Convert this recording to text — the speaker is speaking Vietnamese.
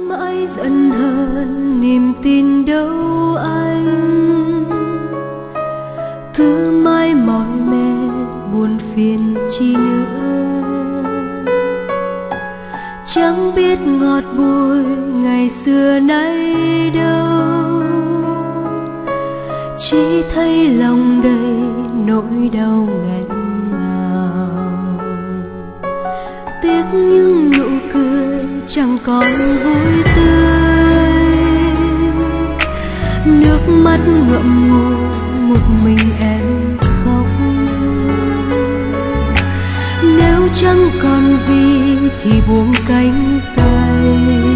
mãi giận hờn niềm tin đâu anh, cứ mãi mỏi mệt buồn phiền chi nữa. Chẳng biết ngọt bùi ngày xưa nay đâu, chỉ thấy lòng đầy nỗi đau nghẹn ngào. Tiếc những nụ cười chẳng còn vui tươi, nước mắt ngậm ngùi một mình em khóc. Nếu chẳng còn gì thì buông cánh tay,